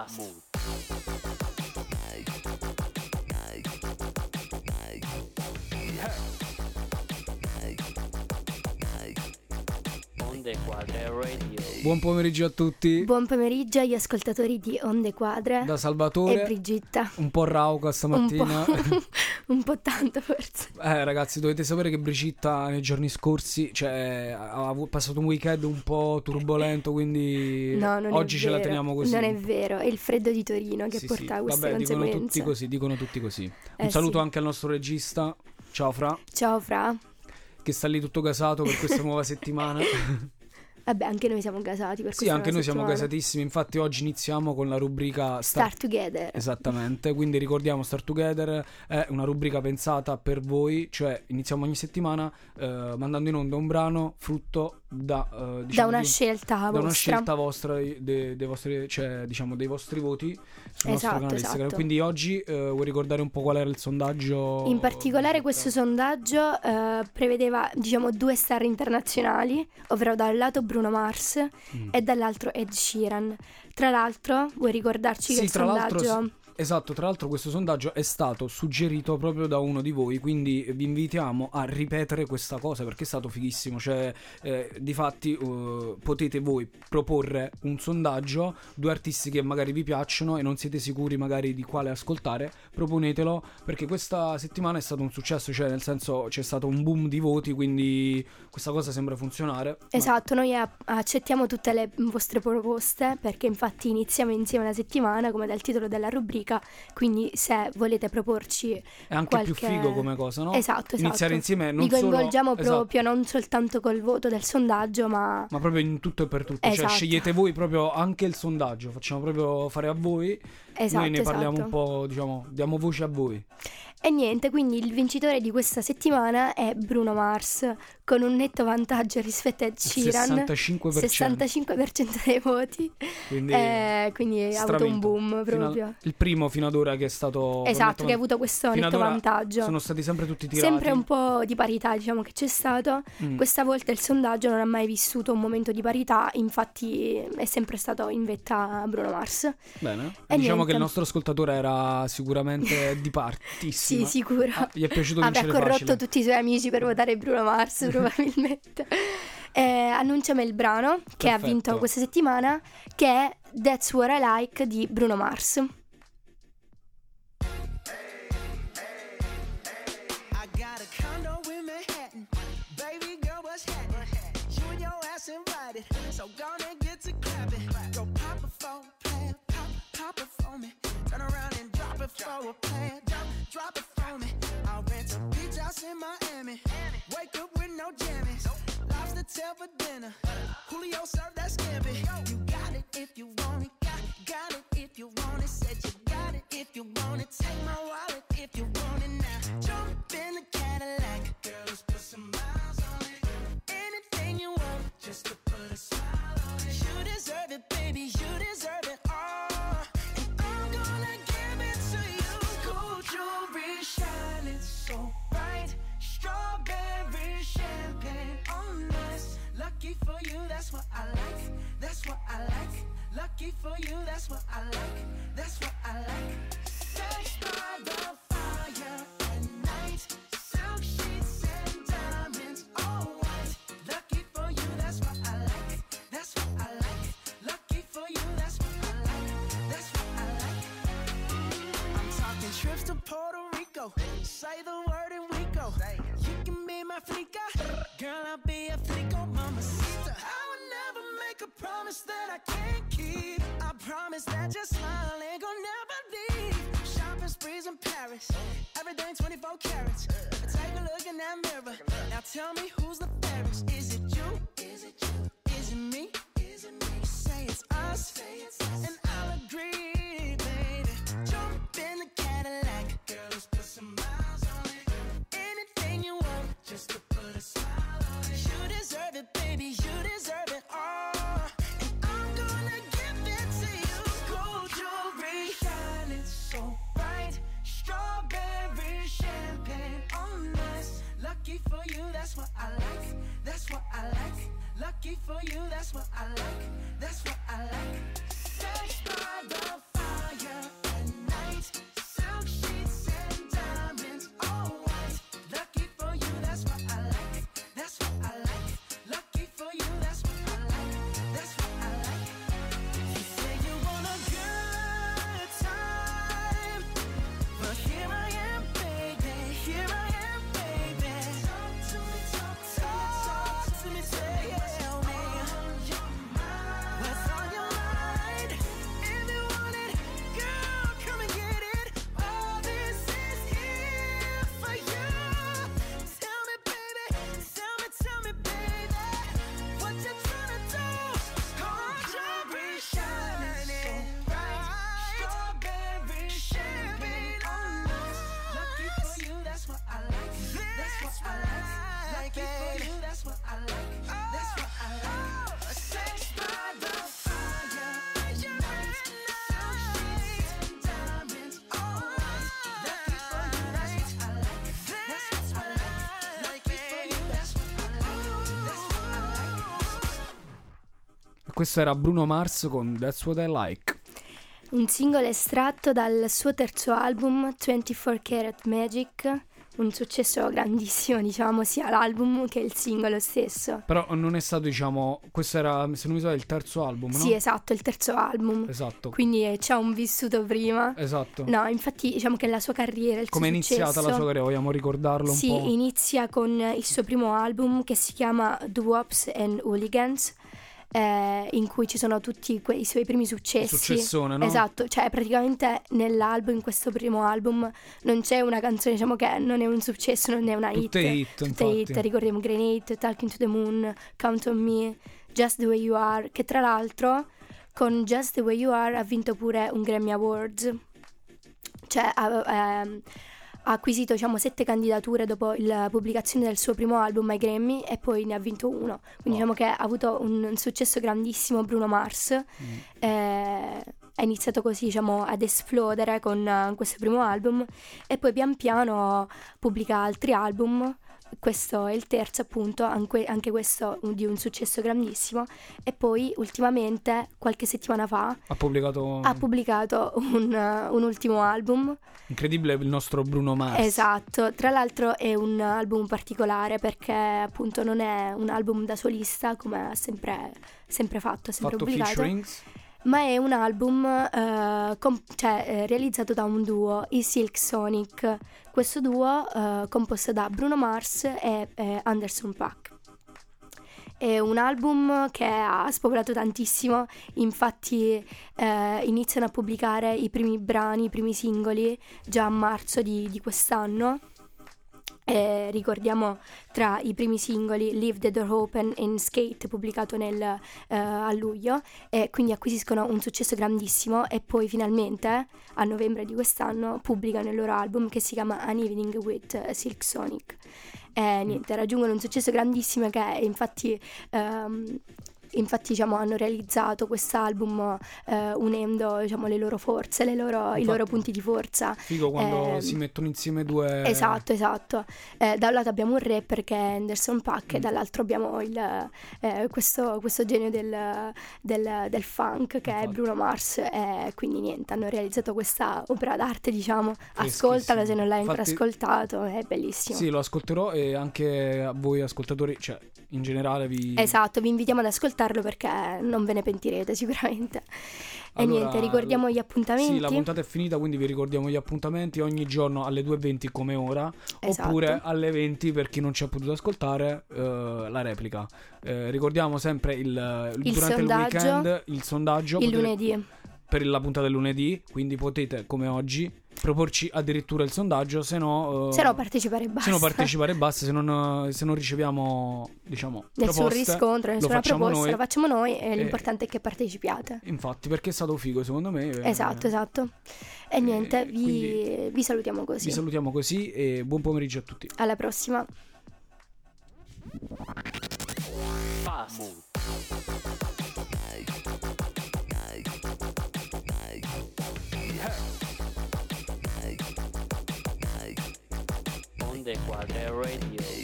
basta. Onde Quadre Radio. Buon pomeriggio a tutti. Buon pomeriggio agli ascoltatori di Onde Quadre. Da Salvatore e Brigitta. Un po' rauca stamattina. Un po' tanto forse. Ragazzi, dovete sapere che Brigitta nei giorni scorsi ha passato un weekend un po' turbolento, quindi oggi ce la teniamo così. Non è vero, è il freddo di Torino che porta a queste conseguenze. Dicono tutti così. Un saluto anche al nostro regista. Ciao Fra. Ciao Fra. Che sta lì tutto gasato per questa nuova settimana. Vabbè, anche noi siamo gasati per Sì, anche noi siamo gasatissimi. Infatti oggi iniziamo con la rubrica Start Together. Esattamente, quindi ricordiamo Start Together è una rubrica pensata per voi. Cioè iniziamo ogni settimana mandando in onda un brano frutto da una scelta vostra dei vostri, cioè diciamo dei vostri voti sul nostro canale Instagram. Esatto. Quindi oggi vuoi ricordare un po' qual era il sondaggio? In particolare questo sondaggio prevedeva, diciamo, 2 star internazionali, ovvero da un lato Bruno Mars e dall'altro Ed Sheeran. Tra l'altro vuoi ricordarci che il sondaggio... Esatto, tra l'altro questo sondaggio è stato suggerito proprio da uno di voi, quindi vi invitiamo a ripetere questa cosa perché è stato fighissimo. Cioè, difatti potete voi proporre un sondaggio, 2 artisti che magari vi piacciono e non siete sicuri magari di quale ascoltare, proponetelo, perché questa settimana è stato un successo, cioè nel senso c'è stato un boom di voti, quindi questa cosa sembra funzionare. Esatto, noi accettiamo tutte le vostre proposte, perché infatti iniziamo insieme una settimana, come dal titolo della rubrica. Quindi se volete proporci è anche più figo come cosa, no? Esatto. Iniziare insieme, non vi coinvolgiamo solo, proprio, non soltanto col voto del sondaggio, ma proprio in tutto e per tutto. Cioè scegliete voi proprio anche il sondaggio, facciamo proprio fare a voi. Noi ne parliamo un po', diciamo, diamo voce a voi. E niente, quindi il vincitore di questa settimana è Bruno Mars, con un netto vantaggio rispetto a Ed Sheeran, 65% dei voti. Quindi ha avuto un boom proprio. Il primo fino ad ora che è stato... Esatto, che ha avuto questo netto vantaggio. Sono stati sempre tutti tirati. Sempre un po' di parità, diciamo, che c'è stato. Questa volta il sondaggio non ha mai vissuto un momento di parità, infatti è sempre stato in vetta a Bruno Mars. Bene, diciamo che il nostro ascoltatore era sicuramente di partissimo. Sì, sicuro. Gli è piaciuto vincere facile. Avrà corrotto facile. tutti i suoi amici per votare Bruno Mars probabilmente. Annunciami il brano che ha vinto questa settimana, che è That's What I Like di Bruno Mars. So gonna get to clapping. Go pop it for a plan, pop it for me. Turn around and drop it for a plan. Drop it for me. I'll rent a beach house in Miami. Wake up with no jammies. Lobster tail for dinner. Julio served that scampi. You got it if you want it. Got it if you want it. Said you got it if you want it. Take my wallet if you want it now. Jump in the Cadillac. Girl, let's put some miles on it. Anything you want, just to put a smile on it. You deserve it, baby, you deserve it all. And I'm gonna give it to you. Gold jewelry shining so bright. Strawberry champagne on us. Lucky for you, that's what I like. That's what I like. Lucky for you, that's what I like. That's what I like. Sex by the fire at night. Silk sheets and diamonds, all white. Lucky for you, that's what I like. That's what I like. Lucky for you, that's what I like. That's what I like. I'm talking trips to Puerto Rico. Say the word and we go. You can be my flica. Girl, I'll be a flico, mamacita. I would never make a promise that I can't keep. I promise that your smile ain't gonna never leave. Shopping sprees in Paris. Everything 24 carats. Take a look in that mirror. Now tell me who's the fairest. Is it you? Is it you? Is it me? Is it me? Say it's us. And I'll agree, baby. Jump in the Cadillac. Girl, let's put some miles on it. Anything you want, just to put a smile on it. You deserve it, baby, you deserve it all. And I'm gonna give it to you. Gold jewelry shining so bright. Strawberry champagne on us. Lucky for you, that's what I like. That's what I like. Lucky for you, that's what I like. Questo era Bruno Mars con That's What I Like. Un singolo estratto dal suo terzo album 24 Karat Magic, un successo grandissimo, diciamo, sia l'album che il singolo stesso. Però non è stato, diciamo, questo era, se non mi sbaglio, il terzo album, no? Sì, esatto, il terzo album. Esatto. Quindi c'ha un vissuto prima. Esatto. No, infatti diciamo che la sua carriera, il come è suo iniziata successo, la sua carriera, vogliamo ricordarlo un po'? Sì, inizia con il suo primo album che si chiama Doo-Wops and Hooligans, in cui ci sono tutti i suoi primi successi. Successone, no? Esatto, cioè praticamente nell'album, in questo primo album, non c'è una canzone, diciamo, che non è un successo, non è una tutte hit. Tutte infatti. hit, ricordiamo Grenade, Talking to the Moon, Count on Me, Just the Way You Are, che tra l'altro con Just the Way You Are ha vinto pure un Grammy Awards. Cioè ha acquisito, diciamo, 7 candidature dopo la pubblicazione del suo primo album ai Grammy e poi ne ha vinto uno. Quindi diciamo che ha avuto un successo grandissimo Bruno Mars. Ha iniziato così, diciamo, ad esplodere con questo primo album e poi pian piano pubblica altri album. Questo è il terzo, appunto, anche questo di un successo grandissimo. E poi ultimamente, qualche settimana fa, ha pubblicato un ultimo album. Incredibile il nostro Bruno Mars. Esatto, tra l'altro è un album particolare perché appunto non è un album da solista come ha sempre fatto, ha sempre pubblicato. Featurings? Ma è un album realizzato da un duo, i Silk Sonic. Questo duo composto da Bruno Mars e Anderson .Paak. È un album che ha spopolato tantissimo, infatti iniziano a pubblicare i primi brani, i primi singoli già a marzo di quest'anno. Ricordiamo tra i primi singoli Leave the Door Open and Skate, pubblicato a luglio, e quindi acquisiscono un successo grandissimo e poi finalmente a novembre di quest'anno pubblicano il loro album che si chiama An Evening with Silk Sonic. Niente, raggiungono un successo grandissimo che infatti diciamo hanno realizzato quest'album unendo, diciamo, le loro forze, i loro punti di forza. Figo quando si mettono insieme due. Esatto. Da un lato abbiamo un rapper che è Anderson .Paak e dall'altro abbiamo questo genio del funk che è Bruno Mars, e quindi niente, hanno realizzato questa opera d'arte, diciamo. Ascoltala se non l'hai ancora ascoltato, è bellissimo. Sì, lo ascolterò, e anche a voi ascoltatori, cioè in generale vi invitiamo ad ascoltarlo perché non ve ne pentirete sicuramente. E allora, niente, ricordiamo gli appuntamenti. Sì, la puntata è finita, quindi vi ricordiamo gli appuntamenti ogni giorno alle 2:20 come ora, esatto. Oppure alle 20 per chi non ci ha potuto ascoltare la replica. Ricordiamo sempre durante sondaggio, il weekend il sondaggio lunedì. Per la puntata del lunedì, quindi potete, come oggi, proporci addirittura il sondaggio, se no partecipare basta. Se non riceviamo, diciamo, nessun proposte, riscontro, nessuna proposta, lo facciamo noi, e l'importante è che partecipiate. Infatti, perché è stato figo, secondo me. Esatto. E niente, vi salutiamo così. Vi salutiamo così e buon pomeriggio a tutti. Alla prossima. Onde Quadre Radio.